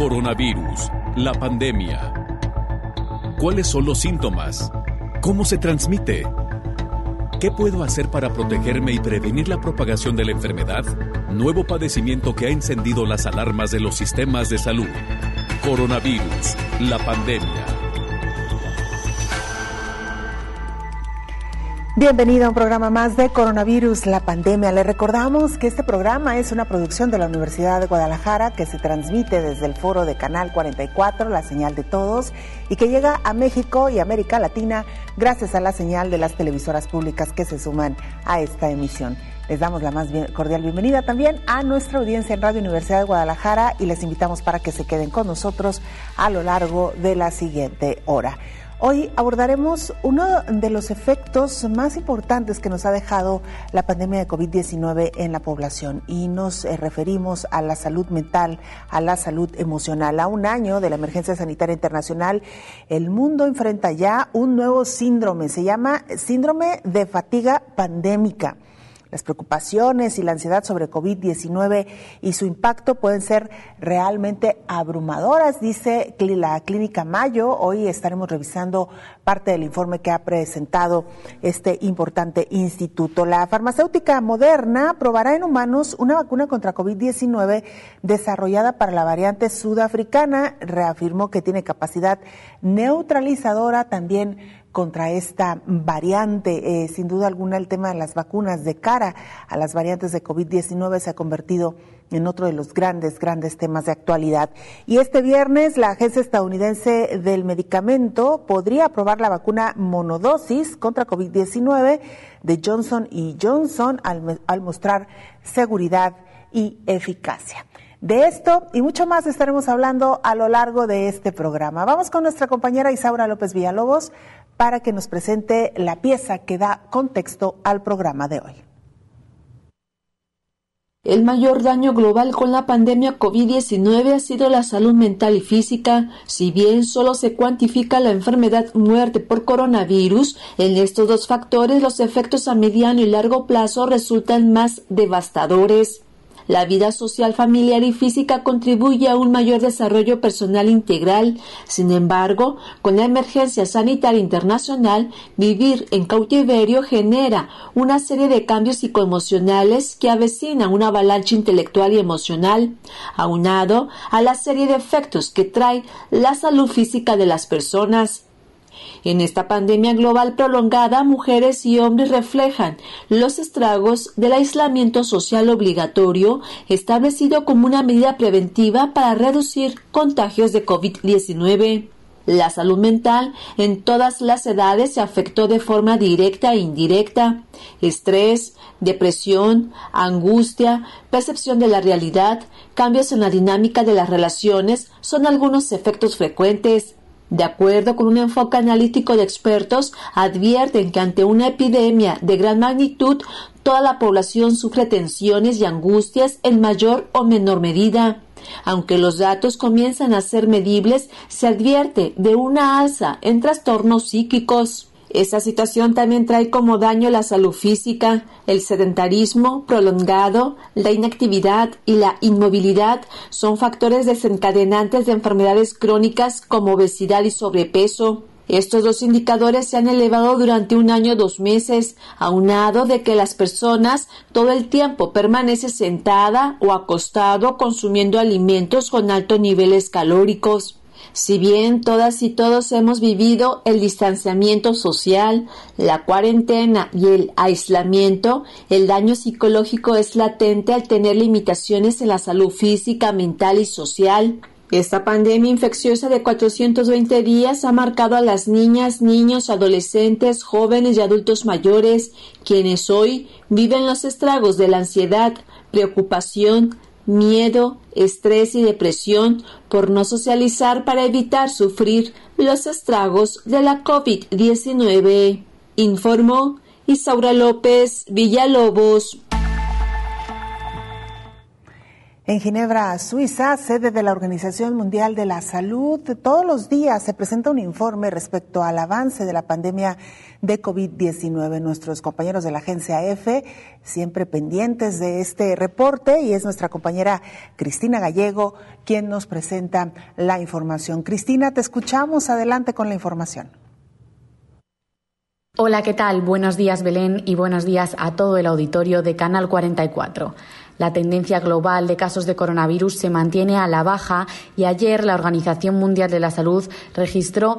Coronavirus, la pandemia. ¿Cuáles son los síntomas? ¿Cómo se transmite? ¿Qué puedo hacer para protegerme y prevenir la propagación de la enfermedad? Nuevo padecimiento que ha encendido las alarmas de los sistemas de salud. Coronavirus, la pandemia. Bienvenido a un programa más de Coronavirus, la pandemia. Le recordamos que este programa es una producción de la Universidad de Guadalajara que se transmite desde el foro de Canal 44, la señal de todos, y que llega a México y América Latina gracias a la señal de las televisoras públicas que se suman a esta emisión. Les damos la más cordial bienvenida también a nuestra audiencia en Radio Universidad de Guadalajara y les invitamos para que se queden con nosotros a lo largo de la siguiente hora. Hoy abordaremos uno de los efectos más importantes que nos ha dejado la pandemia de COVID-19 en la población y nos referimos a la salud mental, a la salud emocional. A un año de la emergencia sanitaria internacional, el mundo enfrenta ya un nuevo síndrome, se llama síndrome de fatiga pandémica. Las preocupaciones y la ansiedad sobre COVID-19 y su impacto pueden ser realmente abrumadoras, dice la Clínica Mayo. Hoy estaremos revisando parte del informe que ha presentado este importante instituto. La farmacéutica Moderna probará en humanos una vacuna contra COVID-19 desarrollada para la variante sudafricana. Reafirmó que tiene capacidad neutralizadora también contra esta variante. Sin duda alguna, el tema de las vacunas de cara a las variantes de COVID-19 se ha convertido en otro de los grandes temas de actualidad. Y este viernes, la Agencia Estadounidense del Medicamento podría aprobar la vacuna monodosis contra COVID-19 de Johnson & Johnson al mostrar seguridad y eficacia. De esto y mucho más estaremos hablando a lo largo de este programa. Vamos con nuestra compañera Isaura López Villalobos para que nos presente la pieza que da contexto al programa de hoy. El mayor daño global con la pandemia COVID-19 ha sido la salud mental y física. Si bien solo se cuantifica la enfermedad muerte por coronavirus, en estos dos factores los efectos a mediano y largo plazo resultan más devastadores. La vida social, familiar y física contribuye a un mayor desarrollo personal integral. Sin embargo, con la emergencia sanitaria internacional, vivir en cautiverio genera una serie de cambios psicoemocionales que avecinan una avalancha intelectual y emocional, aunado a la serie de efectos que trae la salud física de las personas. En esta pandemia global prolongada, mujeres y hombres reflejan los estragos del aislamiento social obligatorio establecido como una medida preventiva para reducir contagios de COVID-19. La salud mental en todas las edades se afectó de forma directa e indirecta. Estrés, depresión, angustia, percepción de la realidad, cambios en la dinámica de las relaciones son algunos efectos frecuentes. De acuerdo con un enfoque analítico de expertos, advierten que ante una epidemia de gran magnitud, toda la población sufre tensiones y angustias en mayor o menor medida. Aunque los datos comienzan a ser medibles, se advierte de una alza en trastornos psíquicos. Esta situación también trae como daño la salud física. El sedentarismo prolongado, la inactividad y la inmovilidad son factores desencadenantes de enfermedades crónicas como obesidad y sobrepeso. Estos dos indicadores se han elevado durante un año o 2 meses, aunado de que las personas todo el tiempo permanecen sentada o acostado consumiendo alimentos con altos niveles calóricos. Si bien todas y todos hemos vivido el distanciamiento social, la cuarentena y el aislamiento, el daño psicológico es latente al tener limitaciones en la salud física, mental y social. Esta pandemia infecciosa de 420 días ha marcado a las niñas, niños, adolescentes, jóvenes y adultos mayores, quienes hoy viven los estragos de la ansiedad, preocupación, miedo, estrés y depresión por no socializar para evitar sufrir los estragos de la COVID-19. Informó Isaura López Villalobos. En Ginebra, Suiza, sede de la Organización Mundial de la Salud, todos los días se presenta un informe respecto al avance de la pandemia de COVID-19. Nuestros compañeros de la agencia EFE, siempre pendientes de este reporte, y es nuestra compañera Cristina Gallego quien nos presenta la información. Cristina, te escuchamos. Adelante con la información. Hola, ¿qué tal? Buenos días, Belén, y buenos días a todo el auditorio de Canal 44. La tendencia global de casos de coronavirus se mantiene a la baja y ayer la Organización Mundial de la Salud registró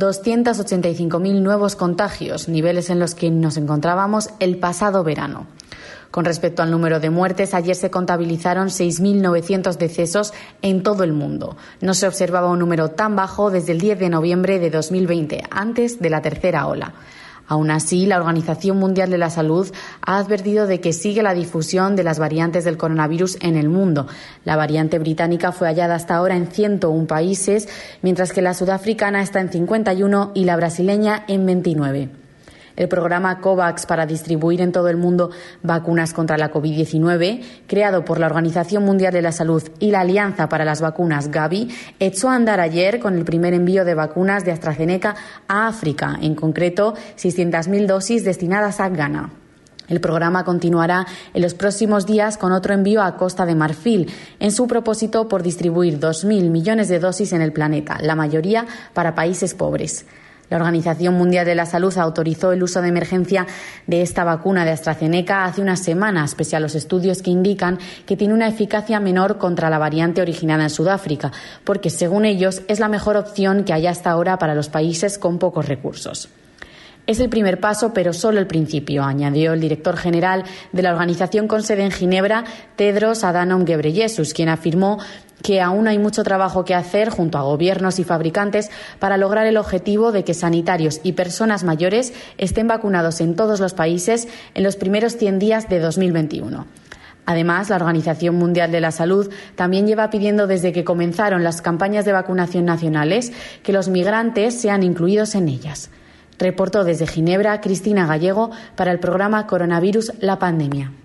285.000 nuevos contagios, niveles en los que nos encontrábamos el pasado verano. Con respecto al número de muertes, ayer se contabilizaron 6.900 decesos en todo el mundo. No se observaba un número tan bajo desde el 10 de noviembre de 2020, antes de la tercera ola. Aún así, la Organización Mundial de la Salud ha advertido de que sigue la difusión de las variantes del coronavirus en el mundo. La variante británica fue hallada hasta ahora en 101 países, mientras que la sudafricana está en 51 y la brasileña en 29. El programa COVAX para distribuir en todo el mundo vacunas contra la COVID-19, creado por la Organización Mundial de la Salud y la Alianza para las Vacunas Gavi, echó a andar ayer con el primer envío de vacunas de AstraZeneca a África, en concreto 600.000 dosis destinadas a Ghana. El programa continuará en los próximos días con otro envío a Costa de Marfil, en su propósito por distribuir 2.000 millones de dosis en el planeta, la mayoría para países pobres. La Organización Mundial de la Salud autorizó el uso de emergencia de esta vacuna de AstraZeneca hace unas semanas, pese a los estudios que indican que tiene una eficacia menor contra la variante originada en Sudáfrica, porque según ellos es la mejor opción que hay hasta ahora para los países con pocos recursos. Es el primer paso, pero solo el principio, añadió el director general de la organización con sede en Ginebra, Tedros Adhanom Ghebreyesus, quien afirmó que aún hay mucho trabajo que hacer junto a gobiernos y fabricantes para lograr el objetivo de que sanitarios y personas mayores estén vacunados en todos los países en los primeros 100 días de 2021. Además, la Organización Mundial de la Salud también lleva pidiendo desde que comenzaron las campañas de vacunación nacionales que los migrantes sean incluidos en ellas. Reportó desde Ginebra Cristina Gallego para el programa Coronavirus, la pandemia.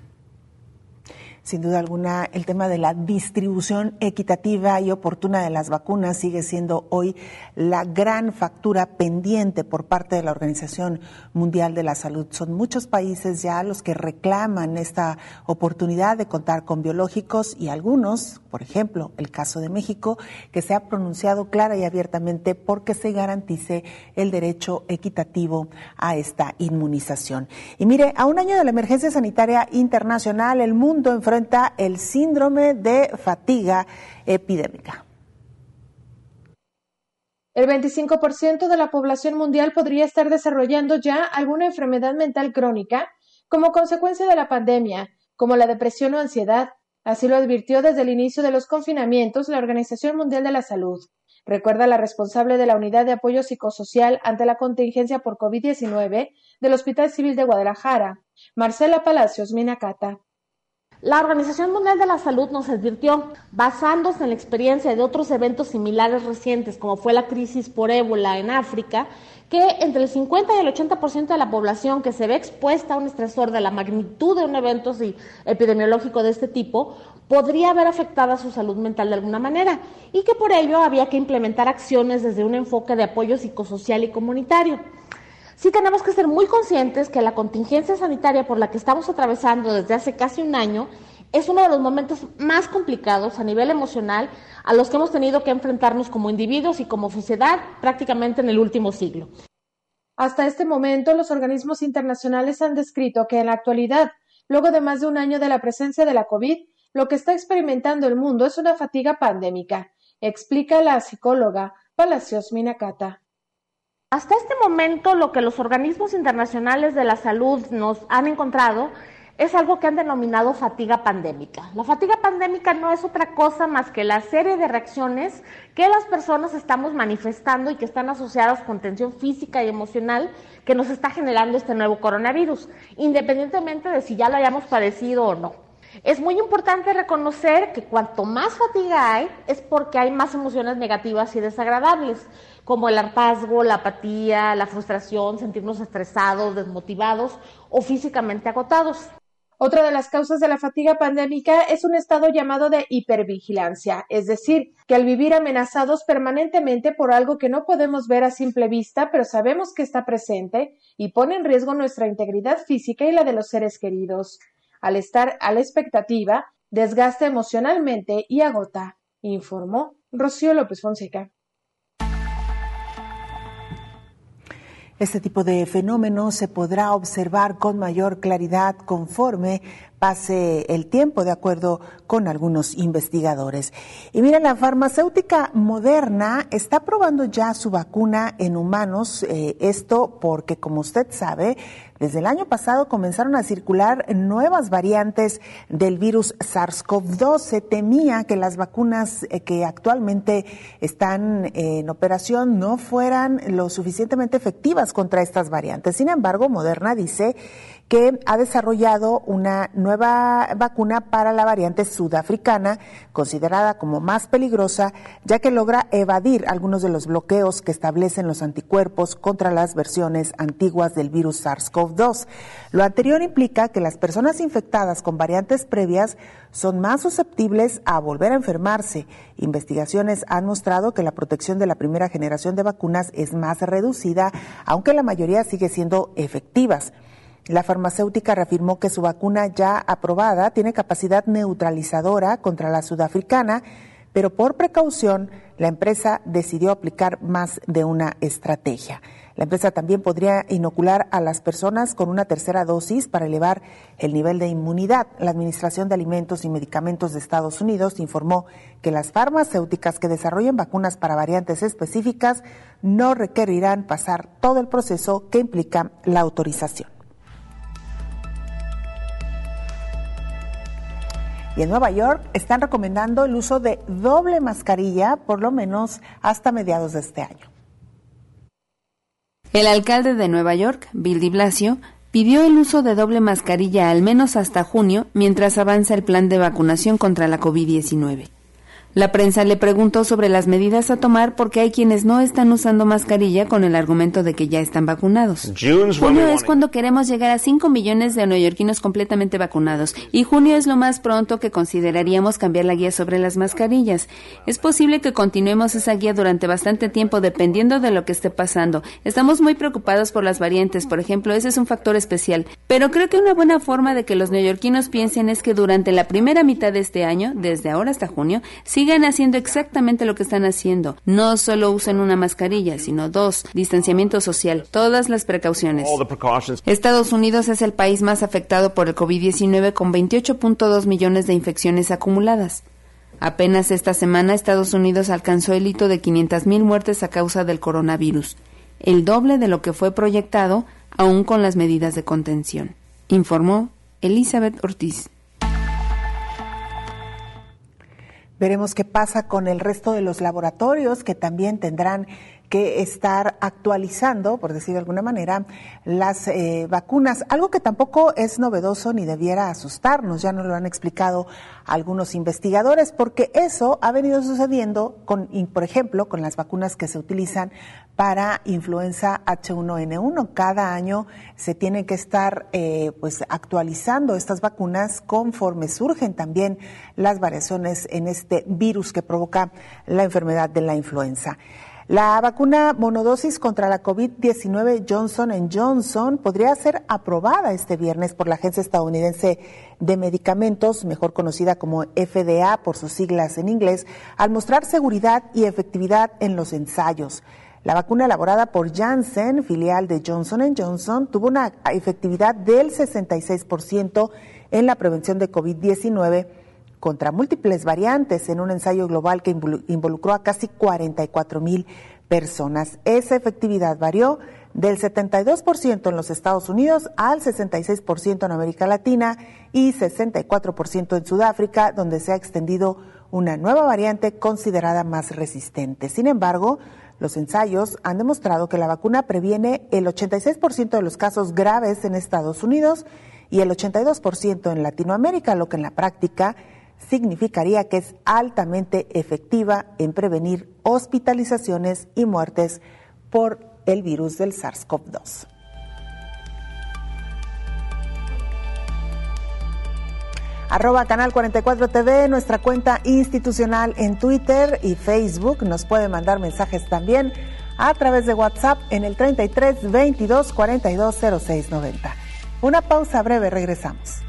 Sin duda alguna, el tema de la distribución equitativa y oportuna de las vacunas sigue siendo hoy la gran factura pendiente por parte de la Organización Mundial de la Salud. Son muchos países ya los que reclaman esta oportunidad de contar con biológicos y algunos, por ejemplo, el caso de México, que se ha pronunciado clara y abiertamente porque se garantice el derecho equitativo a esta inmunización. Y mire, a un año de la emergencia sanitaria internacional, el mundo enfrenta el síndrome de fatiga epidémica. El 25% de la población mundial podría estar desarrollando ya alguna enfermedad mental crónica como consecuencia de la pandemia, como la depresión o ansiedad. Así lo advirtió desde el inicio de los confinamientos la Organización Mundial de la Salud. Recuerda la responsable de la Unidad de Apoyo Psicosocial ante la contingencia por COVID-19 del Hospital Civil de Guadalajara, Marcela Palacios Minacata. La Organización Mundial de la Salud nos advirtió, basándose en la experiencia de otros eventos similares recientes, como fue la crisis por ébola en África, que entre el 50 y el 80% de la población que se ve expuesta a un estresor de la magnitud de un evento epidemiológico de este tipo, podría ver afectada su salud mental de alguna manera, y que por ello había que implementar acciones desde un enfoque de apoyo psicosocial y comunitario. Sí tenemos que ser muy conscientes que la contingencia sanitaria por la que estamos atravesando desde hace casi un año es uno de los momentos más complicados a nivel emocional a los que hemos tenido que enfrentarnos como individuos y como sociedad prácticamente en el último siglo. Hasta este momento, los organismos internacionales han descrito que en la actualidad, luego de más de un año de la presencia de la COVID, lo que está experimentando el mundo es una fatiga pandémica, explica la psicóloga Palacios Minacata. Hasta este momento, lo que los organismos internacionales de la salud nos han encontrado es algo que han denominado fatiga pandémica. La fatiga pandémica no es otra cosa más que la serie de reacciones que las personas estamos manifestando y que están asociadas con tensión física y emocional que nos está generando este nuevo coronavirus, independientemente de si ya lo hayamos padecido o no. Es muy importante reconocer que cuanto más fatiga hay, es porque hay más emociones negativas y desagradables, como el hartazgo, la apatía, la frustración, sentirnos estresados, desmotivados o físicamente agotados. Otra de las causas de la fatiga pandémica es un estado llamado de hipervigilancia, es decir, que al vivir amenazados permanentemente por algo que no podemos ver a simple vista, pero sabemos que está presente y pone en riesgo nuestra integridad física y la de los seres queridos. Al estar a la expectativa, desgasta emocionalmente y agota, informó Rocío López Fonseca. Este tipo de fenómenos se podrá observar con mayor claridad conforme pase el tiempo, de acuerdo con algunos investigadores. Y mira, la farmacéutica Moderna está probando ya su vacuna en humanos, esto porque, como usted sabe, desde el año pasado comenzaron a circular nuevas variantes del virus SARS-CoV-2. Se temía que las vacunas que actualmente están en operación no fueran lo suficientemente efectivas contra estas variantes. Sin embargo, Moderna dice que ha desarrollado una nueva vacuna para la variante sudafricana, considerada como más peligrosa, ya que logra evadir algunos de los bloqueos que establecen los anticuerpos contra las versiones antiguas del virus SARS-CoV-2. Lo anterior implica que las personas infectadas con variantes previas son más susceptibles a volver a enfermarse. Investigaciones han mostrado que la protección de la primera generación de vacunas es más reducida, aunque la mayoría sigue siendo efectivas. La farmacéutica reafirmó que su vacuna ya aprobada tiene capacidad neutralizadora contra la sudafricana, pero por precaución la empresa decidió aplicar más de una estrategia. La empresa también podría inocular a las personas con una tercera dosis para elevar el nivel de inmunidad. La Administración de Alimentos y Medicamentos de Estados Unidos informó que las farmacéuticas que desarrollen vacunas para variantes específicas no requerirán pasar todo el proceso que implica la autorización. Y en Nueva York están recomendando el uso de doble mascarilla, por lo menos hasta mediados de este año. El alcalde de Nueva York, Bill de Blasio, pidió el uso de doble mascarilla al menos hasta junio, mientras avanza el plan de vacunación contra la COVID-19. La prensa le preguntó sobre las medidas a tomar porque hay quienes no están usando mascarilla con el argumento de que ya están vacunados. Junio es cuando queremos llegar a 5 millones de neoyorquinos completamente vacunados y junio es lo más pronto que consideraríamos cambiar la guía sobre las mascarillas. Es posible que continuemos esa guía durante bastante tiempo dependiendo de lo que esté pasando. Estamos muy preocupados por las variantes, por ejemplo, ese es un factor especial. Pero creo que una buena forma de que los neoyorquinos piensen es que durante la primera mitad de este año, desde ahora hasta junio, sigan haciendo exactamente lo que están haciendo. No solo usen una mascarilla, sino 2, distanciamiento social, todas las precauciones. Estados Unidos es el país más afectado por el COVID-19 con 28.2 millones de infecciones acumuladas. Apenas esta semana Estados Unidos alcanzó el hito de 500,000 muertes a causa del coronavirus, el doble de lo que fue proyectado, aún con las medidas de contención, informó Elizabeth Ortiz. Veremos qué pasa con el resto de los laboratorios que también tendrán que estar actualizando, por decir de alguna manera, las vacunas. Algo que tampoco es novedoso ni debiera asustarnos, ya nos lo han explicado algunos investigadores, porque eso ha venido sucediendo por ejemplo, con las vacunas que se utilizan para influenza H1N1. Cada año se tienen que estar actualizando estas vacunas conforme surgen también las variaciones en este virus que provoca la enfermedad de la influenza. La vacuna monodosis contra la COVID-19 Johnson & Johnson podría ser aprobada este viernes por la Agencia Estadounidense de Medicamentos, mejor conocida como FDA por sus siglas en inglés, al mostrar seguridad y efectividad en los ensayos. La vacuna elaborada por Janssen, filial de Johnson & Johnson, tuvo una efectividad del 66% en la prevención de COVID-19 contra múltiples variantes en un ensayo global que involucró a casi 44,000 personas. Esa efectividad varió del 72% en los Estados Unidos al 66% en América Latina y 64% en Sudáfrica, donde se ha extendido una nueva variante considerada más resistente. Sin embargo, los ensayos han demostrado que la vacuna previene el 86% de los casos graves en Estados Unidos y el 82% en Latinoamérica, lo que en la práctica significaría que es altamente efectiva en prevenir hospitalizaciones y muertes por el virus del SARS-CoV-2. @Canal 44 TV, nuestra cuenta institucional en Twitter y Facebook. Nos puede mandar mensajes también a través de WhatsApp en el 33 22 42 06 90. Una pausa breve, regresamos.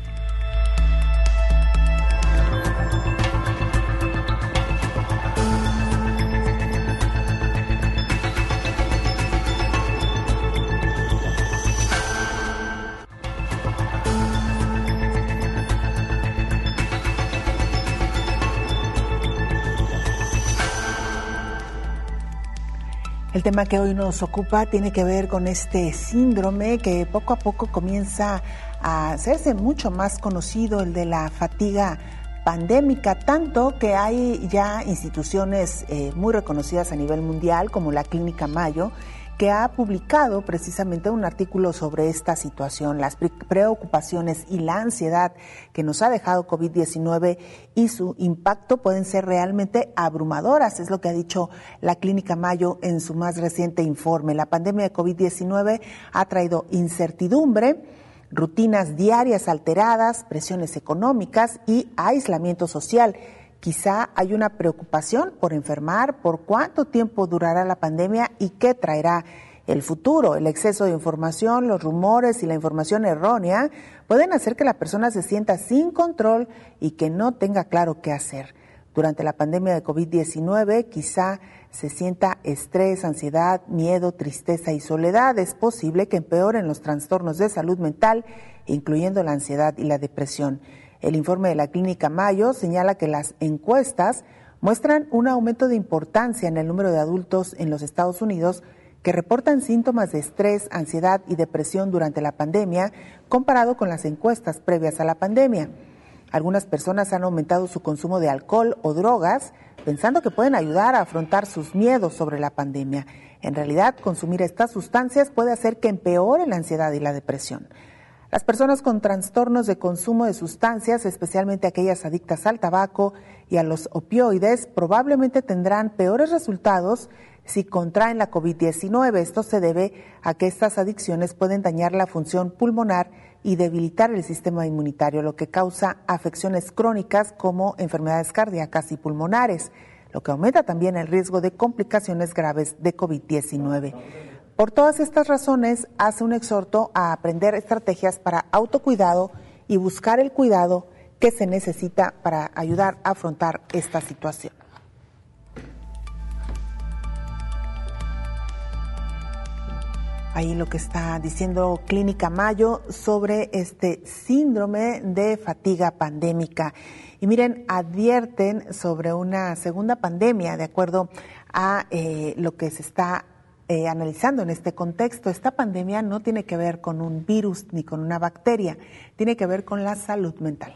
El tema que hoy nos ocupa tiene que ver con este síndrome que poco a poco comienza a hacerse mucho más conocido, el de la fatiga pandémica, tanto que hay ya instituciones muy reconocidas a nivel mundial, como la Clínica Mayo, que ha publicado precisamente un artículo sobre esta situación, las preocupaciones y la ansiedad que nos ha dejado COVID-19 y su impacto pueden ser realmente abrumadoras, es lo que ha dicho la Clínica Mayo en su más reciente informe. La pandemia de COVID-19 ha traído incertidumbre, rutinas diarias alteradas, presiones económicas y aislamiento social. Quizá hay una preocupación por enfermar, por cuánto tiempo durará la pandemia y qué traerá el futuro. El exceso de información, los rumores y la información errónea pueden hacer que la persona se sienta sin control y que no tenga claro qué hacer. Durante la pandemia de COVID-19 quizá se sienta estrés, ansiedad, miedo, tristeza y soledad. Es posible que empeoren los trastornos de salud mental, incluyendo la ansiedad y la depresión. El informe de la Clínica Mayo señala que las encuestas muestran un aumento de importancia en el número de adultos en los Estados Unidos que reportan síntomas de estrés, ansiedad y depresión durante la pandemia, comparado con las encuestas previas a la pandemia. Algunas personas han aumentado su consumo de alcohol o drogas, pensando que pueden ayudar a afrontar sus miedos sobre la pandemia. En realidad, consumir estas sustancias puede hacer que empeore la ansiedad y la depresión. Las personas con trastornos de consumo de sustancias, especialmente aquellas adictas al tabaco y a los opioides, probablemente tendrán peores resultados si contraen la COVID-19. Esto se debe a que estas adicciones pueden dañar la función pulmonar y debilitar el sistema inmunitario, lo que causa afecciones crónicas como enfermedades cardíacas y pulmonares, lo que aumenta también el riesgo de complicaciones graves de COVID-19. Por todas estas razones, hace un exhorto a aprender estrategias para autocuidado y buscar el cuidado que se necesita para ayudar a afrontar esta situación. Ahí lo que está diciendo Clínica Mayo sobre este síndrome de fatiga pandémica. Y miren, advierten sobre una segunda pandemia, de acuerdo a lo que se está analizando en este contexto. Esta pandemia no tiene que ver con un virus ni con una bacteria, tiene que ver con la salud mental.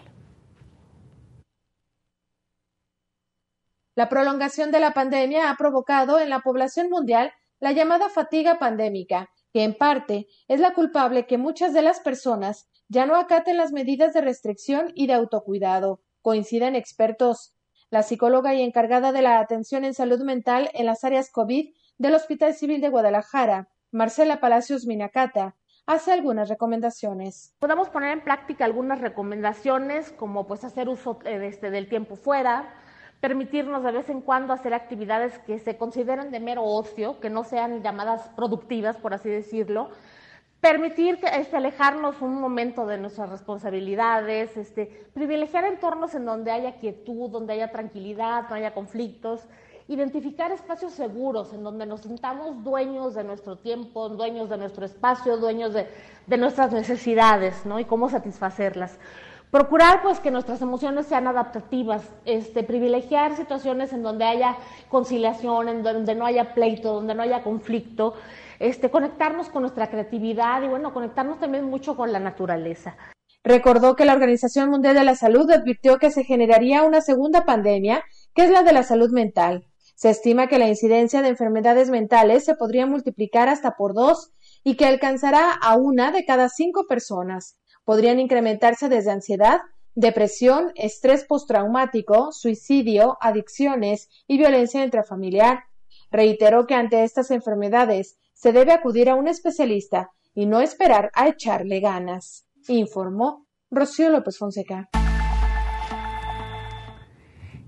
La prolongación de la pandemia ha provocado en la población mundial la llamada fatiga pandémica, que en parte es la culpable que muchas de las personas ya no acaten las medidas de restricción y de autocuidado, coinciden expertos. La psicóloga y encargada de la atención en salud mental en las áreas COVID del Hospital Civil de Guadalajara, Marcela Palacios Minacata, hace algunas recomendaciones. Podemos poner en práctica algunas recomendaciones, como pues hacer uso del tiempo fuera, permitirnos de vez en cuando hacer actividades que se consideren de mero ocio, que no sean llamadas productivas, por así decirlo, permitir alejarnos un momento de nuestras responsabilidades, privilegiar entornos en donde haya quietud, donde haya tranquilidad, no haya conflictos, identificar espacios seguros en donde nos sintamos dueños de nuestro tiempo, dueños de nuestro espacio, dueños de nuestras necesidades, ¿no? Y cómo satisfacerlas. Procurar pues que nuestras emociones sean adaptativas, privilegiar situaciones en donde haya conciliación, en donde no haya pleito, donde no haya conflicto, conectarnos con nuestra creatividad y bueno, conectarnos también mucho con la naturaleza. Recordó que la Organización Mundial de la Salud advirtió que se generaría una segunda pandemia, que es la de la salud mental. Se estima que la incidencia de enfermedades mentales se podría multiplicar hasta por 2 y que alcanzará a 1 de cada 5 personas. Podrían incrementarse desde ansiedad, depresión, estrés postraumático, suicidio, adicciones y violencia intrafamiliar. Reiteró que ante estas enfermedades se debe acudir a un especialista y no esperar a echarle ganas. Informó Rocío López Fonseca.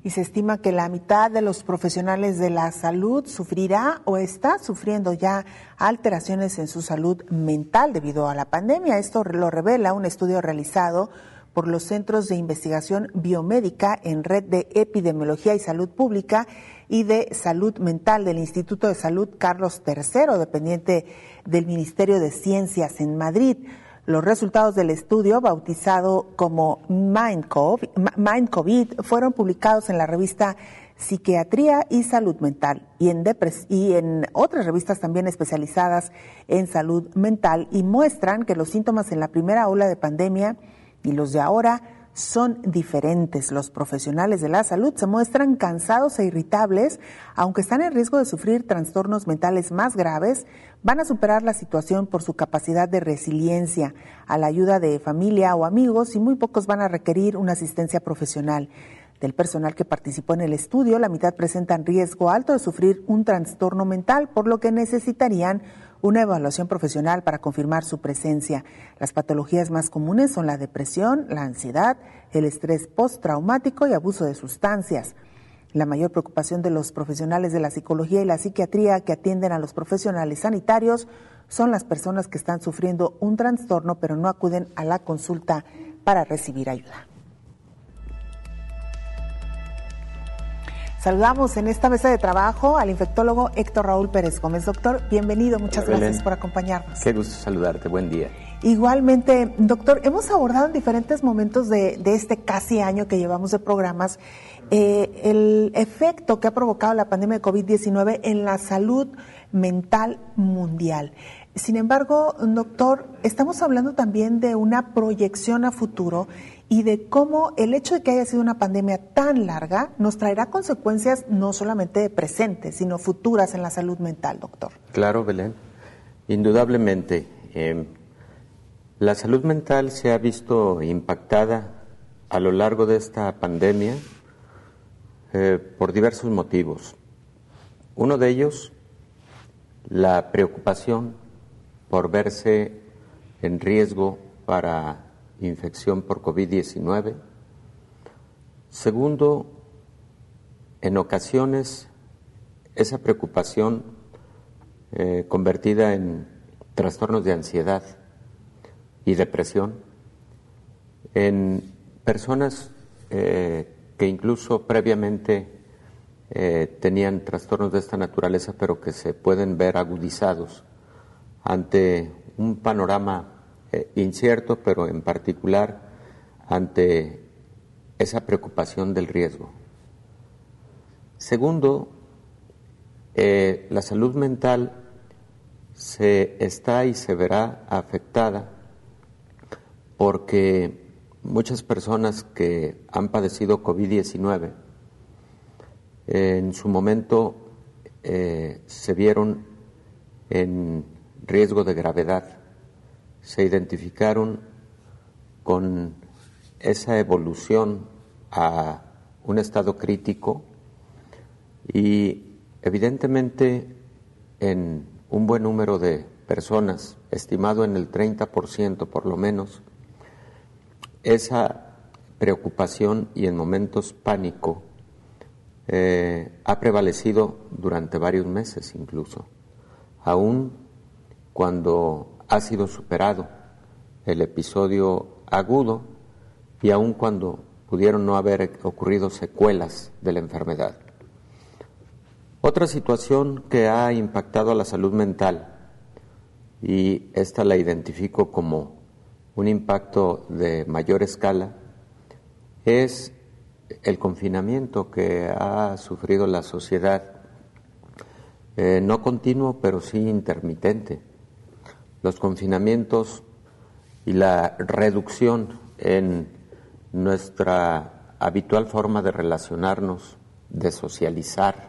y se estima que la mitad de los profesionales de la salud sufrirá o está sufriendo ya alteraciones en su salud mental debido a la pandemia. Esto lo revela un estudio realizado por los Centros de Investigación Biomédica en Red de Epidemiología y Salud Pública y de Salud Mental del Instituto de Salud Carlos III, dependiente del Ministerio de Ciencias en Madrid. Los resultados del estudio, bautizado como Mind COVID, fueron publicados en la revista Psiquiatría y Salud Mental y en otras revistas también especializadas en salud mental, y muestran que los síntomas en la primera ola de pandemia y los de ahora son diferentes. Los profesionales de la salud se muestran cansados e irritables, aunque están en riesgo de sufrir trastornos mentales más graves. Van a superar la situación por su capacidad de resiliencia, a la ayuda de familia o amigos, y muy pocos van a requerir una asistencia profesional. Del personal que participó en el estudio, la mitad presentan riesgo alto de sufrir un trastorno mental, por lo que necesitarían una evaluación profesional para confirmar su presencia. Las patologías más comunes son la depresión, la ansiedad, el estrés postraumático y abuso de sustancias. La mayor preocupación de los profesionales de la psicología y la psiquiatría que atienden a los profesionales sanitarios son las personas que están sufriendo un trastorno pero no acuden a la consulta para recibir ayuda. Saludamos en esta mesa de trabajo al infectólogo Héctor Raúl Pérez Gómez. Doctor, bienvenido, muchas gracias por acompañarnos. Qué gusto saludarte, buen día. Igualmente, doctor, hemos abordado en diferentes momentos de este casi año que llevamos de programas el efecto que ha provocado la pandemia de COVID-19 en la salud mental mundial. Sin embargo, doctor, estamos hablando también de una proyección a futuro y de cómo el hecho de que haya sido una pandemia tan larga nos traerá consecuencias no solamente presentes, sino futuras en la salud mental, doctor. Claro, Belén. Indudablemente, la salud mental se ha visto impactada a lo largo de esta pandemia por diversos motivos. Uno de ellos, la preocupación por verse en riesgo para infección por COVID-19. Segundo, en ocasiones esa preocupación convertida en trastornos de ansiedad y depresión en personas que incluso previamente tenían trastornos de esta naturaleza, pero que se pueden ver agudizados ante un panorama incierto, pero en particular ante esa preocupación del riesgo. Segundo, la salud mental se está y se verá afectada porque muchas personas que han padecido COVID-19 en su momento se vieron en riesgo de gravedad, se identificaron con esa evolución a un estado crítico y evidentemente en un buen número de personas, estimado en el 30% por lo menos, esa preocupación y en momentos pánico ha prevalecido durante varios meses incluso, aún cuando ha sido superado el episodio agudo y aun cuando pudieron no haber ocurrido secuelas de la enfermedad. Otra situación que ha impactado a la salud mental, y esta la identifico como un impacto de mayor escala, es el confinamiento que ha sufrido la sociedad, no continuo pero sí intermitente. Los confinamientos y la reducción en nuestra habitual forma de relacionarnos, de socializar,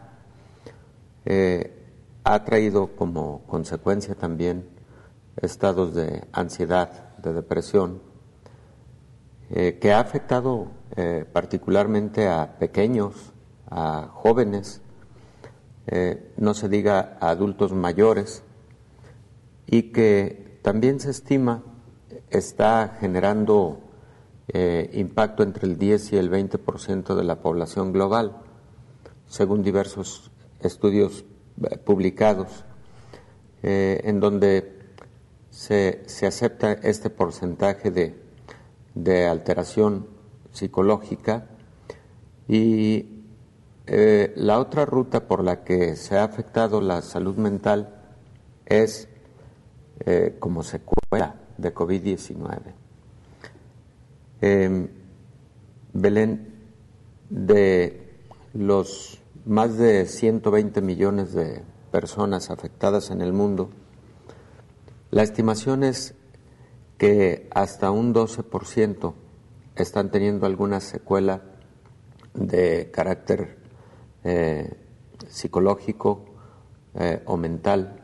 ha traído como consecuencia también estados de ansiedad, de depresión, que ha afectado particularmente a pequeños, a jóvenes, no se diga a adultos mayores, y que también se estima está generando impacto entre el 10 y el 20% de la población global, según diversos estudios publicados, en donde se acepta este porcentaje de alteración psicológica. Y la otra ruta por la que se ha afectado la salud mental es como secuela de COVID-19. Belén, de los más de 120 millones de personas afectadas en el mundo, la estimación es que hasta un 12% están teniendo alguna secuela de carácter psicológico o mental.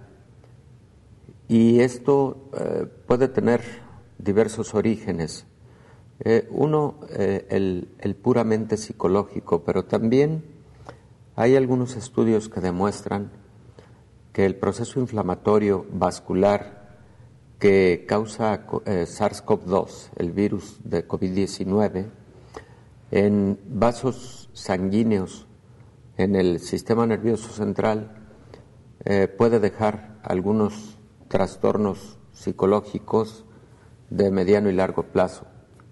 Y esto puede tener diversos orígenes. Uno, el puramente psicológico, pero también hay algunos estudios que demuestran que el proceso inflamatorio vascular que causa SARS-CoV-2, el virus de COVID-19, en vasos sanguíneos en el sistema nervioso central puede dejar algunos trastornos psicológicos de mediano y largo plazo.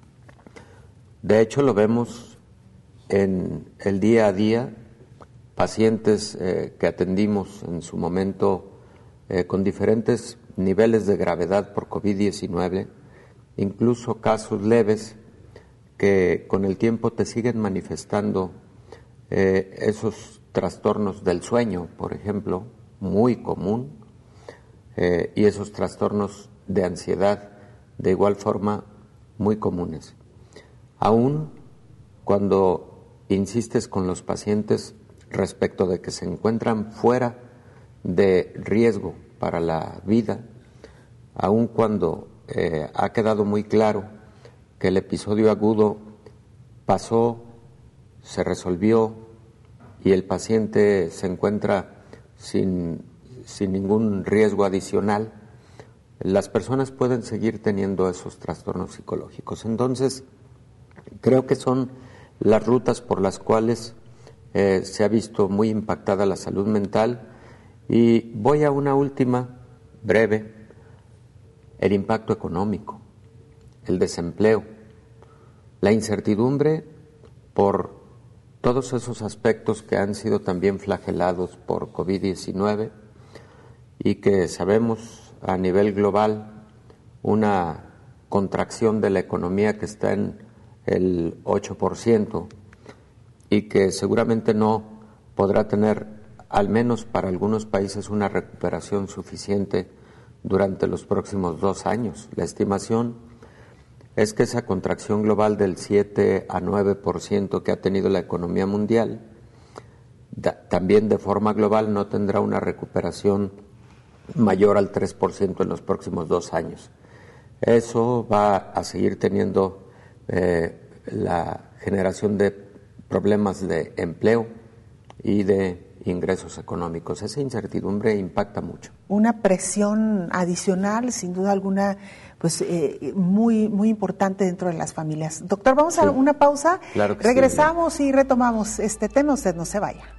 De hecho, lo vemos en el día a día, pacientes que atendimos en su momento con diferentes niveles de gravedad por COVID-19, incluso casos leves que con el tiempo te siguen manifestando esos trastornos del sueño, por ejemplo, muy común, y esos trastornos de ansiedad de igual forma muy comunes. Aún cuando insistes con los pacientes respecto de que se encuentran fuera de riesgo para la vida, aun cuando ha quedado muy claro que el episodio agudo pasó, se resolvió y el paciente se encuentra sin ningún riesgo adicional, las personas pueden seguir teniendo esos trastornos psicológicos. Entonces, creo que son las rutas por las cuales se ha visto muy impactada la salud mental. Y voy a una última, breve, el impacto económico, el desempleo, la incertidumbre por todos esos aspectos que han sido también flagelados por COVID-19 y que sabemos a nivel global una contracción de la economía que está en el 8% y que seguramente no podrá tener, al menos para algunos países, una recuperación suficiente durante los próximos 2 años. La estimación es que esa contracción global del 7 a 9% que ha tenido la economía mundial, también de forma global no tendrá una recuperación mayor al 3% en los próximos 2 años. Eso va a seguir teniendo la generación de problemas de empleo y de ingresos económicos. Esa incertidumbre impacta mucho. Una presión adicional, sin duda alguna, pues muy importante dentro de las familias. Doctor, vamos a una pausa. Claro que regresamos y retomamos este tema. Usted no se vaya.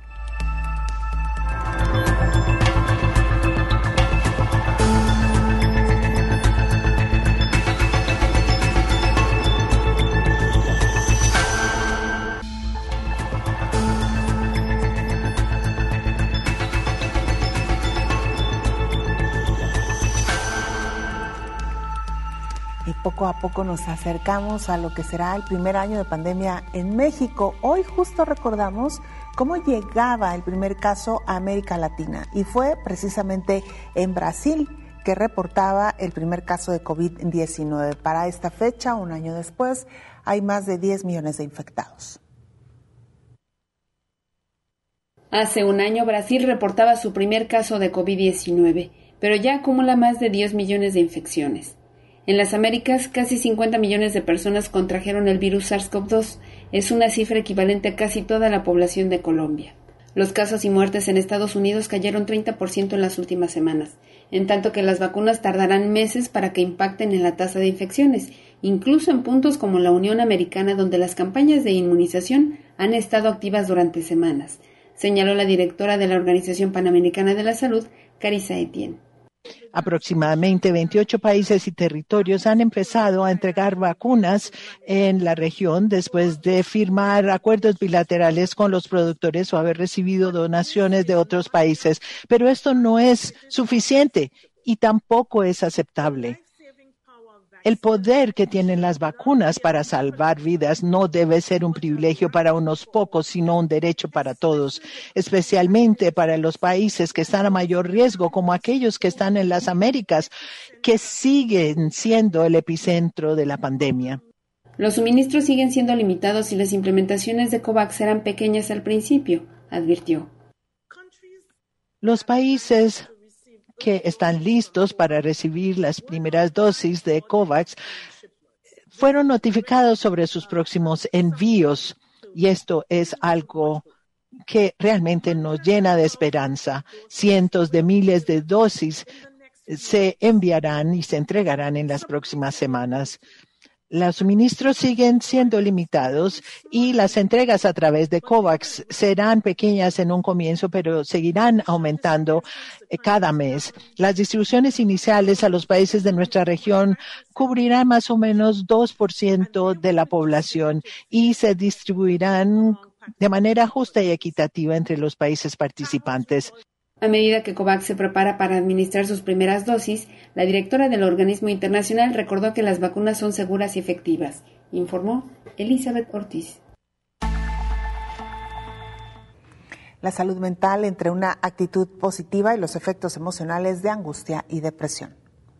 Poco a poco nos acercamos a lo que será el primer año de pandemia en México. Hoy justo recordamos cómo llegaba el primer caso a América Latina y fue precisamente en Brasil que reportaba el primer caso de COVID-19. Para esta fecha, un año después, hay más de 10 millones de infectados. Hace un año Brasil reportaba su primer caso de COVID-19, pero ya acumula más de 10 millones de infecciones. En las Américas, casi 50 millones de personas contrajeron el virus SARS-CoV-2. Es una cifra equivalente a casi toda la población de Colombia. Los casos y muertes en Estados Unidos cayeron 30% en las últimas semanas, en tanto que las vacunas tardarán meses para que impacten en la tasa de infecciones, incluso en puntos como la Unión Americana, donde las campañas de inmunización han estado activas durante semanas, señaló la directora de la Organización Panamericana de la Salud, Carissa Etienne. Aproximadamente 28 países y territorios han empezado a entregar vacunas en la región después de firmar acuerdos bilaterales con los productores o haber recibido donaciones de otros países. Pero esto no es suficiente y tampoco es aceptable. El poder que tienen las vacunas para salvar vidas no debe ser un privilegio para unos pocos, sino un derecho para todos, especialmente para los países que están a mayor riesgo, como aquellos que están en las Américas, que siguen siendo el epicentro de la pandemia. Los suministros siguen siendo limitados y las implementaciones de COVAX serán pequeñas al principio, advirtió. Los países que están listos para recibir las primeras dosis de COVAX fueron notificados sobre sus próximos envíos y esto es algo que realmente nos llena de esperanza. Cientos de miles de dosis se enviarán y se entregarán en las próximas semanas. Los suministros siguen siendo limitados y las entregas a través de COVAX serán pequeñas en un comienzo, pero seguirán aumentando cada mes. Las distribuciones iniciales a los países de nuestra región cubrirán más o menos 2% de la población y se distribuirán de manera justa y equitativa entre los países participantes. A medida que COVAX se prepara para administrar sus primeras dosis, la directora del organismo internacional recordó que las vacunas son seguras y efectivas, informó Elizabeth Ortiz. La salud mental entre una actitud positiva y los efectos emocionales de angustia y depresión.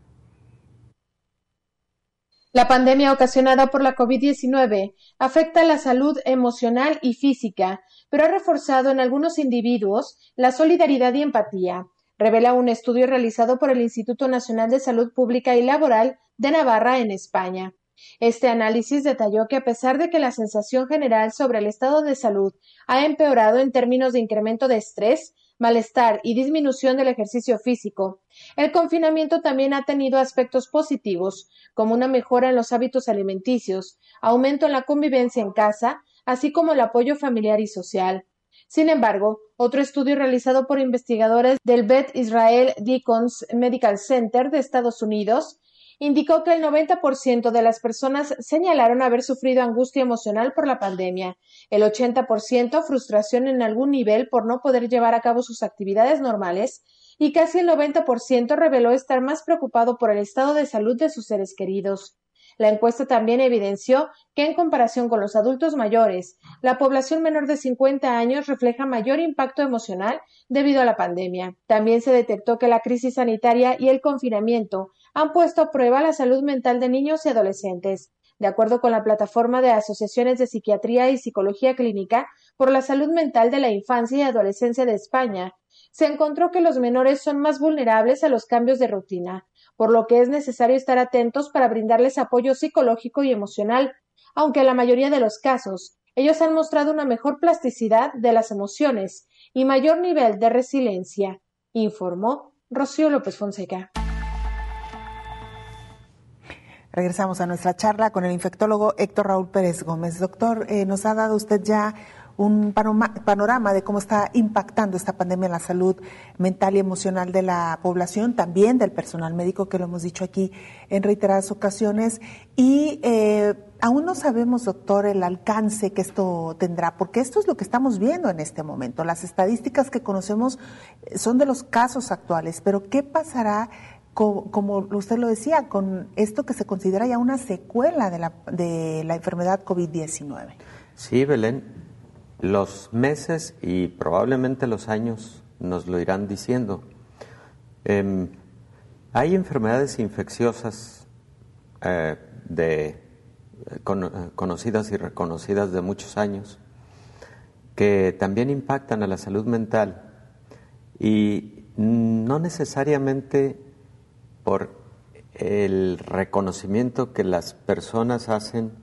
La pandemia ocasionada por la COVID-19 afecta la salud emocional y física, pero ha reforzado en algunos individuos la solidaridad y empatía, revela un estudio realizado por el Instituto Nacional de Salud Pública y Laboral de Navarra, en España. Este análisis detalló que a pesar de que la sensación general sobre el estado de salud ha empeorado en términos de incremento de estrés, malestar y disminución del ejercicio físico, el confinamiento también ha tenido aspectos positivos, como una mejora en los hábitos alimenticios, aumento en la convivencia en casa, así como el apoyo familiar y social. Sin embargo, otro estudio realizado por investigadores del Beth Israel Deacons Medical Center de Estados Unidos indicó que el 90% de las personas señalaron haber sufrido angustia emocional por la pandemia, el 80% frustración en algún nivel por no poder llevar a cabo sus actividades normales y casi el 90% reveló estar más preocupado por el estado de salud de sus seres queridos. La encuesta también evidenció que en comparación con los adultos mayores, la población menor de 50 años refleja mayor impacto emocional debido a la pandemia. También se detectó que la crisis sanitaria y el confinamiento han puesto a prueba la salud mental de niños y adolescentes. De acuerdo con la plataforma de asociaciones de psiquiatría y psicología clínica por la salud mental de la infancia y adolescencia de España, se encontró que los menores son más vulnerables a los cambios de rutina, por lo que es necesario estar atentos para brindarles apoyo psicológico y emocional, aunque en la mayoría de los casos, ellos han mostrado una mejor plasticidad de las emociones y mayor nivel de resiliencia, informó Rocío López Fonseca. Regresamos a nuestra charla con el infectólogo Héctor Raúl Pérez Gómez. Doctor, nos ha dado usted ya un panorama de cómo está impactando esta pandemia en la salud mental y emocional de la población, también del personal médico, que lo hemos dicho aquí en reiteradas ocasiones. Y aún no sabemos, doctor, el alcance que esto tendrá, porque esto es lo que estamos viendo en este momento. Las estadísticas que conocemos son de los casos actuales, pero ¿qué pasará, como usted lo decía, con esto que se considera ya una secuela de la enfermedad COVID-19? Sí, Belén. Los meses y probablemente los años nos lo irán diciendo. Hay enfermedades infecciosas conocidas y reconocidas de muchos años que también impactan a la salud mental y no necesariamente por el reconocimiento que las personas hacen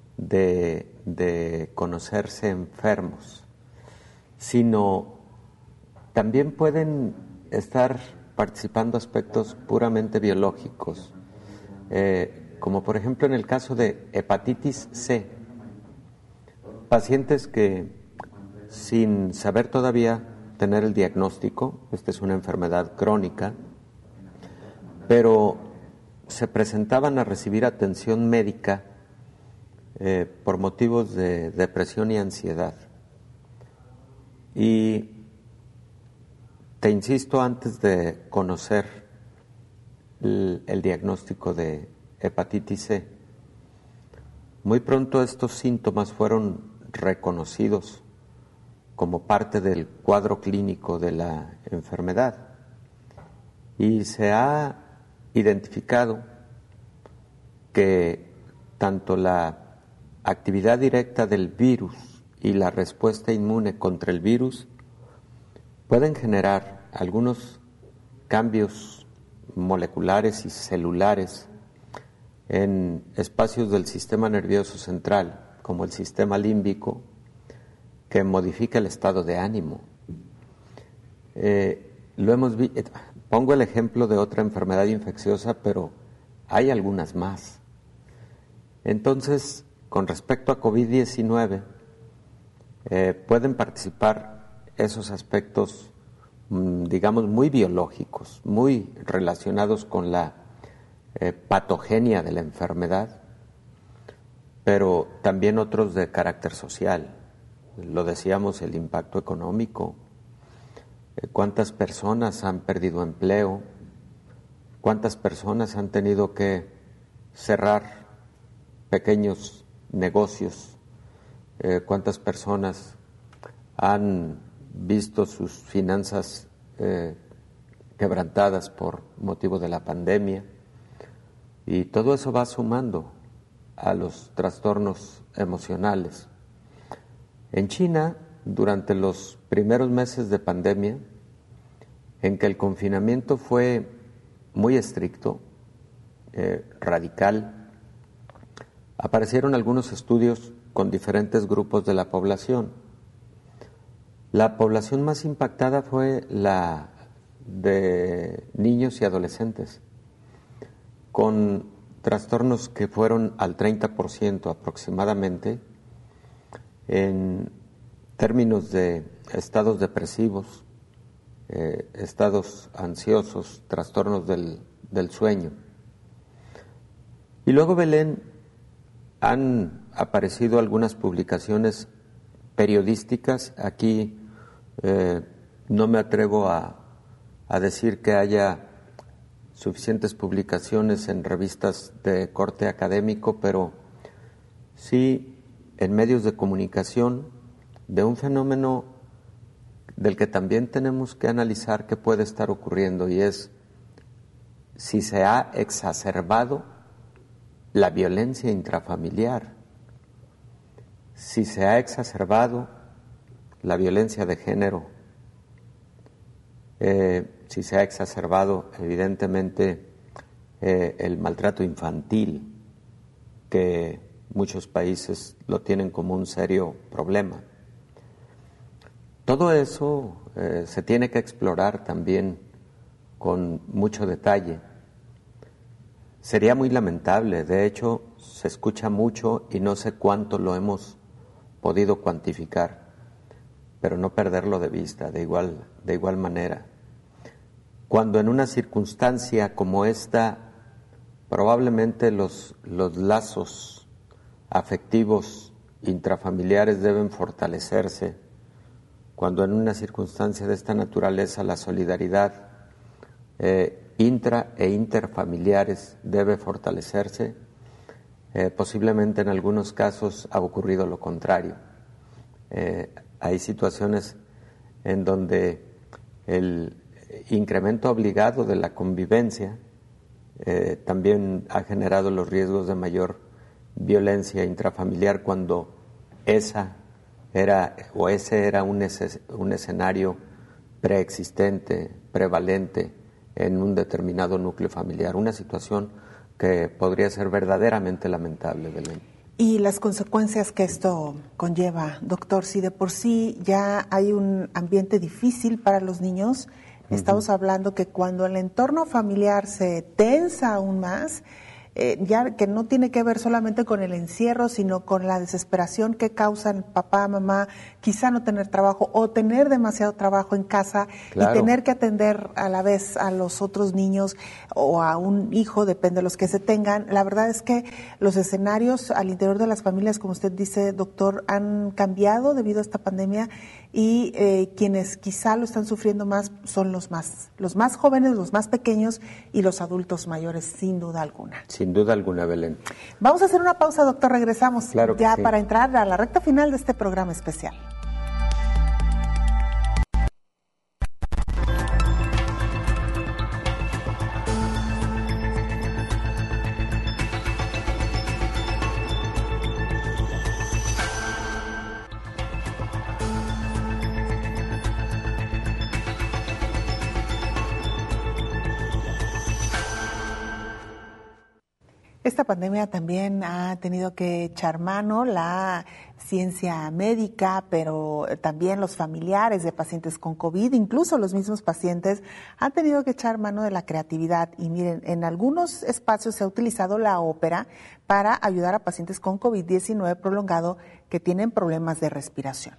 de conocerse enfermos, sino también pueden estar participando aspectos puramente biológicos. como por ejemplo en el caso de hepatitis C, pacientes que sin saber todavía tener el diagnóstico, esta es una enfermedad crónica, pero se presentaban a recibir atención médica por motivos de depresión y ansiedad. Y te insisto, antes de conocer el diagnóstico de hepatitis C, muy pronto estos síntomas fueron reconocidos como parte del cuadro clínico de la enfermedad y se ha identificado que tanto la actividad directa del virus y la respuesta inmune contra el virus pueden generar algunos cambios moleculares y celulares en espacios del sistema nervioso central, como el sistema límbico, que modifica el estado de ánimo. Pongo el ejemplo de otra enfermedad infecciosa, pero hay algunas más. Entonces, con respecto a COVID-19, pueden participar esos aspectos, digamos, muy biológicos, muy relacionados con la patogenia de la enfermedad, pero también otros de carácter social. Lo decíamos, el impacto económico, cuántas personas han perdido empleo, cuántas personas han tenido que cerrar pequeños negocios, cuántas personas han visto sus finanzas quebrantadas por motivo de la pandemia, y todo eso va sumando a los trastornos emocionales. En China, durante los primeros meses de pandemia, en que el confinamiento fue muy estricto, radical, aparecieron algunos estudios con diferentes grupos de la población. La población más impactada fue la de niños y adolescentes, con trastornos que fueron al 30% aproximadamente, en términos de estados depresivos, estados ansiosos, trastornos del sueño. Y luego, Belén, han aparecido algunas publicaciones periodísticas. Aquí no me atrevo a decir que haya suficientes publicaciones en revistas de corte académico, pero sí en medios de comunicación, de un fenómeno del que también tenemos que analizar qué puede estar ocurriendo, y es si se ha exacerbado la violencia intrafamiliar, si se ha exacerbado la violencia de género, si se ha exacerbado evidentemente el maltrato infantil, que muchos países lo tienen como un serio problema. Todo eso se tiene que explorar también con mucho detalle. Sería muy lamentable, de hecho se escucha mucho y no sé cuánto lo hemos podido cuantificar, pero no perderlo de vista de igual manera. Cuando en una circunstancia como esta, probablemente los lazos afectivos intrafamiliares deben fortalecerse, cuando en una circunstancia de esta naturaleza la solidaridad intra e interfamiliares debe fortalecerse, posiblemente en algunos casos ha ocurrido lo contrario. Hay situaciones en donde el incremento obligado de la convivencia también ha generado los riesgos de mayor violencia intrafamiliar, cuando ese era un escenario preexistente, prevalente en un determinado núcleo familiar, una situación que podría ser verdaderamente lamentable, Belén. Y las consecuencias que esto conlleva, doctor, si de por sí ya hay un ambiente difícil para los niños, estamos hablando que cuando el entorno familiar se tensa aún más, ya que no tiene que ver solamente con el encierro, sino con la desesperación que causan papá, mamá, quizá no tener trabajo o tener demasiado trabajo en casa y tener que atender a la vez a los otros niños o a un hijo, depende de los que se tengan. La verdad es que los escenarios al interior de las familias, como usted dice, doctor, han cambiado debido a esta pandemia y quienes quizá lo están sufriendo más son los más jóvenes, los más pequeños y los adultos mayores, sin duda alguna. Sin duda alguna, Belén. Vamos a hacer una pausa, doctor. Regresamos ya sí, para entrar a la recta final de este programa especial. Esta pandemia también ha tenido que echar mano la ciencia médica, pero también los familiares de pacientes con COVID, incluso los mismos pacientes, han tenido que echar mano de la creatividad. Y miren, en algunos espacios se ha utilizado la ópera para ayudar a pacientes con COVID-19 prolongado que tienen problemas de respiración.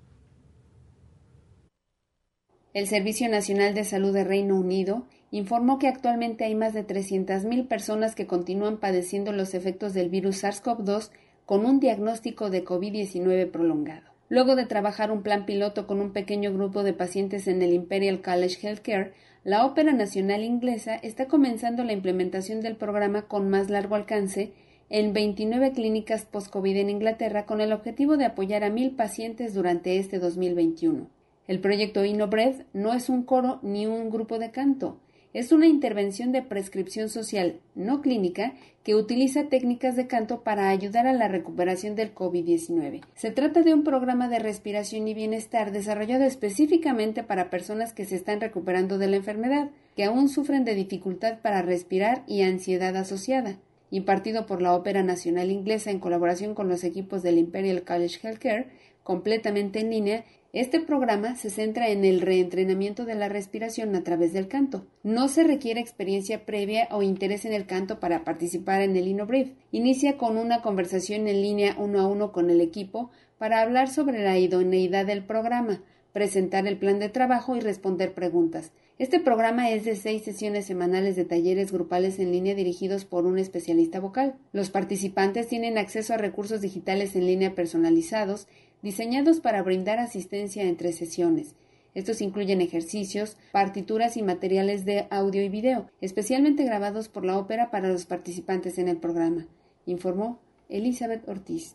El Servicio Nacional de Salud de Reino Unido informó que actualmente hay más de 300,000 personas que continúan padeciendo los efectos del virus SARS-CoV-2 con un diagnóstico de COVID-19 prolongado. Luego de trabajar un plan piloto con un pequeño grupo de pacientes en el Imperial College Healthcare, la Ópera Nacional Inglesa está comenzando la implementación del programa con más largo alcance en 29 clínicas post-COVID en Inglaterra con el objetivo de apoyar a 1,000 pacientes durante este 2021. El proyecto InnoBreath no es un coro ni un grupo de canto. Es una intervención de prescripción social no clínica que utiliza técnicas de canto para ayudar a la recuperación del COVID-19. Se trata de un programa de respiración y bienestar desarrollado específicamente para personas que se están recuperando de la enfermedad, que aún sufren de dificultad para respirar y ansiedad asociada. Impartido por la Ópera Nacional Inglesa en colaboración con los equipos del Imperial College Healthcare, completamente en línea, este programa se centra en el reentrenamiento de la respiración a través del canto. No se requiere experiencia previa o interés en el canto para participar en el InnoBreath. Inicia con una conversación en línea 1 a 1 con el equipo para hablar sobre la idoneidad del programa, presentar el plan de trabajo y responder preguntas. Este programa es de 6 sesiones semanales de talleres grupales en línea dirigidos por un especialista vocal. Los participantes tienen acceso a recursos digitales en línea personalizados, diseñados para brindar asistencia entre sesiones. Estos incluyen ejercicios, partituras y materiales de audio y video, especialmente grabados por la ópera para los participantes en el programa, informó Elizabeth Ortiz.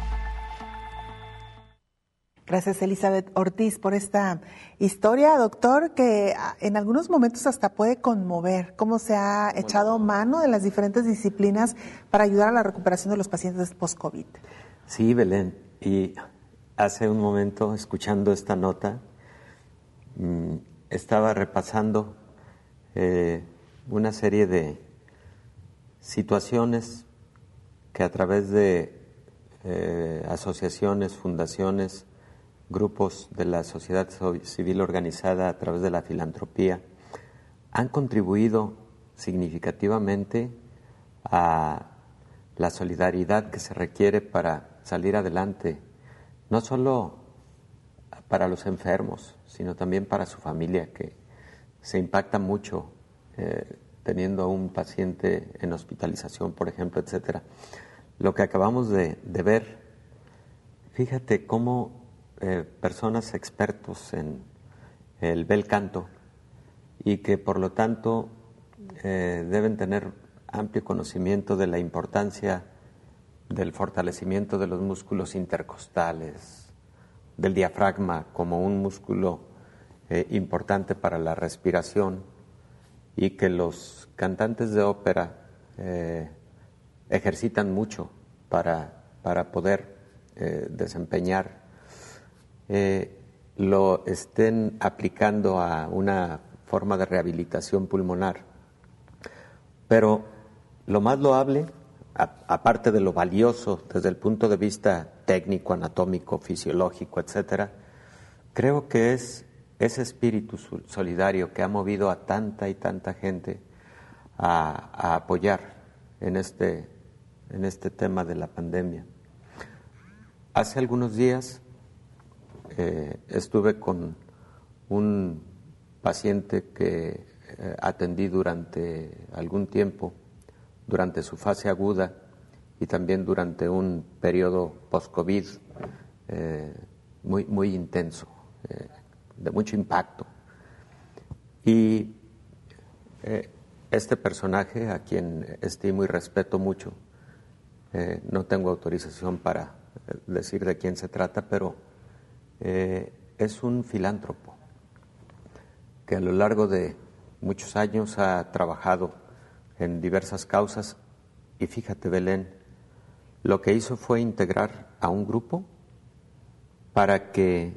Gracias, Elizabeth Ortiz, por esta historia, doctor, que en algunos momentos hasta puede conmover cómo se ha echado mano de las diferentes disciplinas para ayudar a la recuperación de los pacientes post-COVID. Sí, Belén, y hace un momento, escuchando esta nota, estaba repasando una serie de situaciones que a través de asociaciones, fundaciones, grupos de la sociedad civil organizada a través de la filantropía, han contribuido significativamente a la solidaridad que se requiere para salir adelante, no solo para los enfermos, sino también para su familia, que se impacta mucho teniendo a un paciente en hospitalización, por ejemplo, etcétera. Lo que acabamos de ver, fíjate cómo personas expertos en el bel canto y que por lo tanto deben tener amplio conocimiento de la importancia del fortalecimiento de los músculos intercostales, del diafragma como un músculo importante para la respiración, y que los cantantes de ópera ejercitan mucho para poder desempeñar, lo estén aplicando a una forma de rehabilitación pulmonar. Pero lo más loable, aparte de lo valioso desde el punto de vista técnico, anatómico, fisiológico, etcétera, creo que es ese espíritu solidario que ha movido a tanta y tanta gente a apoyar en este tema de la pandemia. Hace algunos días estuve con un paciente que atendí durante algún tiempo, durante su fase aguda y también durante un periodo post-COVID muy intenso, de mucho impacto. Y este personaje, a quien estimo y respeto mucho, no tengo autorización para decir de quién se trata, pero es un filántropo que a lo largo de muchos años ha trabajado en diversas causas y fíjate, Belén, lo que hizo fue integrar a un grupo para que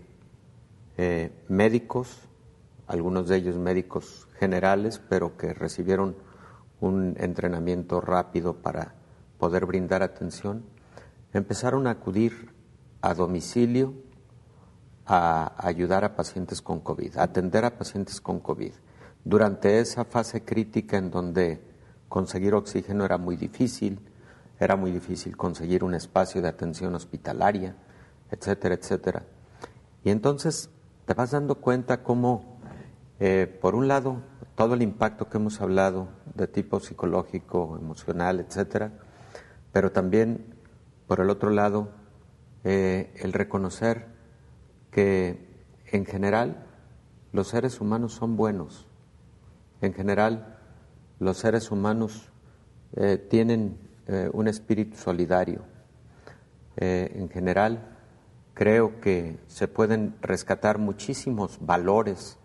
médicos, algunos de ellos médicos generales, pero que recibieron un entrenamiento rápido para poder brindar atención, empezaron a acudir a domicilio a ayudar a pacientes con COVID, a atender a pacientes con COVID. Durante esa fase crítica en donde conseguir oxígeno era muy difícil conseguir un espacio de atención hospitalaria, etcétera, etcétera. Y entonces te vas dando cuenta cómo, por un lado, todo el impacto que hemos hablado de tipo psicológico, emocional, etcétera, pero también, por el otro lado, el reconocer que en general los seres humanos son buenos. En general, los seres humanos tienen un espíritu solidario. En general, creo que se pueden rescatar muchísimos valores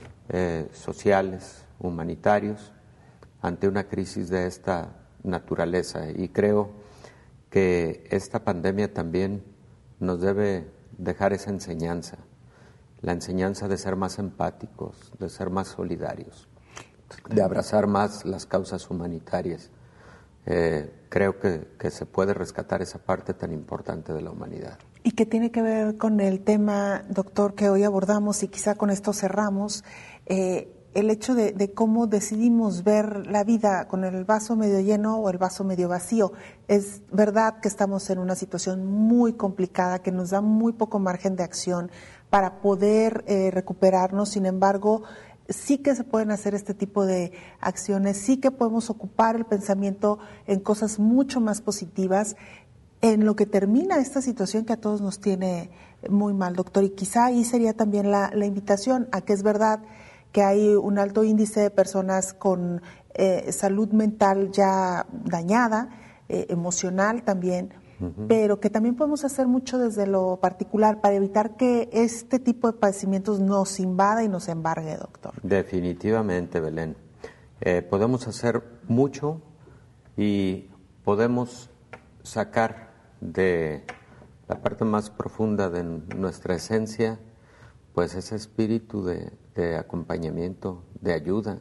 sociales, humanitarios, ante una crisis de esta naturaleza. Y creo que esta pandemia también nos debe dejar esa enseñanza, la enseñanza de ser más empáticos, de ser más solidarios, de abrazar más las causas humanitarias. Creo que se puede rescatar esa parte tan importante de la humanidad. Y que tiene que ver con el tema, doctor, que hoy abordamos y quizá con esto cerramos, el hecho de cómo decidimos ver la vida, con el vaso medio lleno o el vaso medio vacío. Es verdad que estamos en una situación muy complicada, que nos da muy poco margen de acción para poder recuperarnos. Sin embargo, sí que se pueden hacer este tipo de acciones, sí que podemos ocupar el pensamiento en cosas mucho más positivas, en lo que termina esta situación que a todos nos tiene muy mal, doctor. Y quizá ahí sería también la invitación a que es verdad que hay un alto índice de personas con salud mental ya dañada, emocional también, pero que también podemos hacer mucho desde lo particular para evitar que este tipo de padecimientos nos invada y nos embargue, doctor. Definitivamente, Belén. Podemos hacer mucho y podemos sacar de la parte más profunda de nuestra esencia, pues ese espíritu de acompañamiento, de ayuda.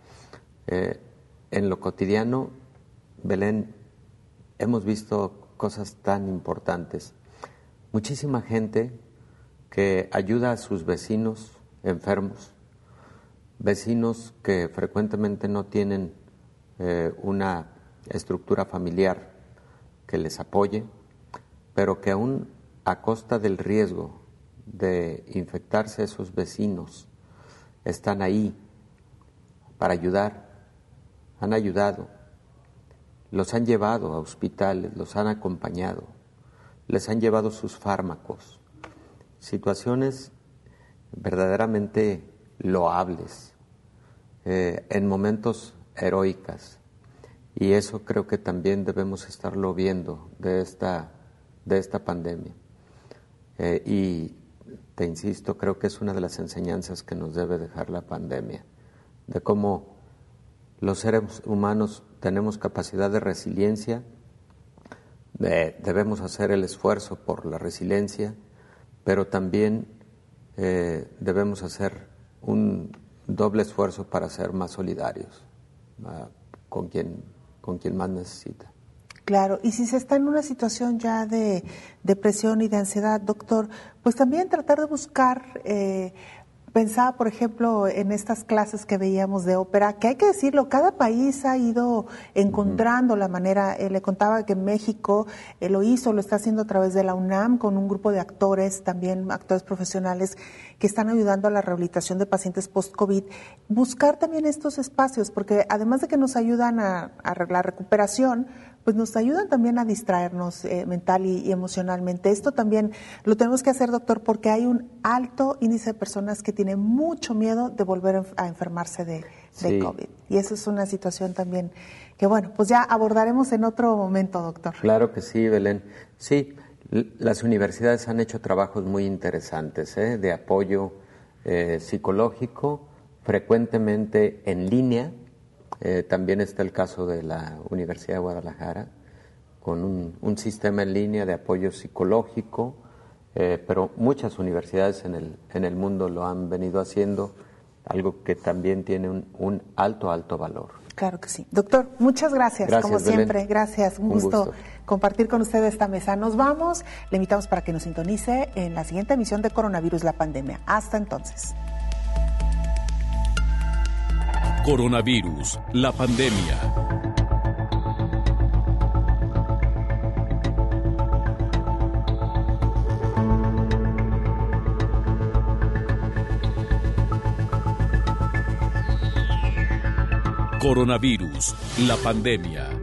En lo cotidiano, Belén, hemos visto cosas tan importantes. Muchísima gente que ayuda a sus vecinos enfermos, vecinos que frecuentemente no tienen una estructura familiar que les apoye, pero que aún a costa del riesgo de infectarse a esos vecinos, están ahí para ayudar, han ayudado, los han llevado a hospitales, los han acompañado, les han llevado sus fármacos, situaciones verdaderamente loables, en momentos heroicas, y eso creo que también debemos estarlo viendo de esta pandemia. Y te insisto, creo que es una de las enseñanzas que nos debe dejar la pandemia, de cómo los seres humanos tenemos capacidad de resiliencia, debemos hacer el esfuerzo por la resiliencia, pero también debemos hacer un doble esfuerzo para ser más solidarios con quien más necesita. Claro, y si se está en una situación ya de depresión y de ansiedad, doctor, pues también tratar de buscar Pensaba, por ejemplo, en estas clases que veíamos de ópera, que hay que decirlo, cada país ha ido encontrando la manera. Le contaba que México lo está haciendo a través de la UNAM con un grupo de actores, también actores profesionales, que están ayudando a la rehabilitación de pacientes post-COVID. Buscar también estos espacios, porque además de que nos ayudan a la recuperación, pues nos ayudan también a distraernos mental y emocionalmente. Esto también lo tenemos que hacer, doctor, porque hay un alto índice de personas que tienen mucho miedo de volver a enfermarse de COVID. Y eso es una situación también que, bueno, pues ya abordaremos en otro momento, doctor. Claro que sí, Belén. Sí, las universidades han hecho trabajos muy interesantes de apoyo psicológico, frecuentemente en línea. También está el caso de la Universidad de Guadalajara, con un sistema en línea de apoyo psicológico, pero muchas universidades en el mundo lo han venido haciendo, algo que también tiene un alto valor. Claro que sí. Doctor, muchas gracias como siempre. Belén. Gracias, un gusto compartir con usted esta mesa. Nos vamos, le invitamos para que nos sintonice en la siguiente emisión de Coronavirus, la pandemia. Hasta entonces. Coronavirus, la pandemia. Coronavirus, la pandemia.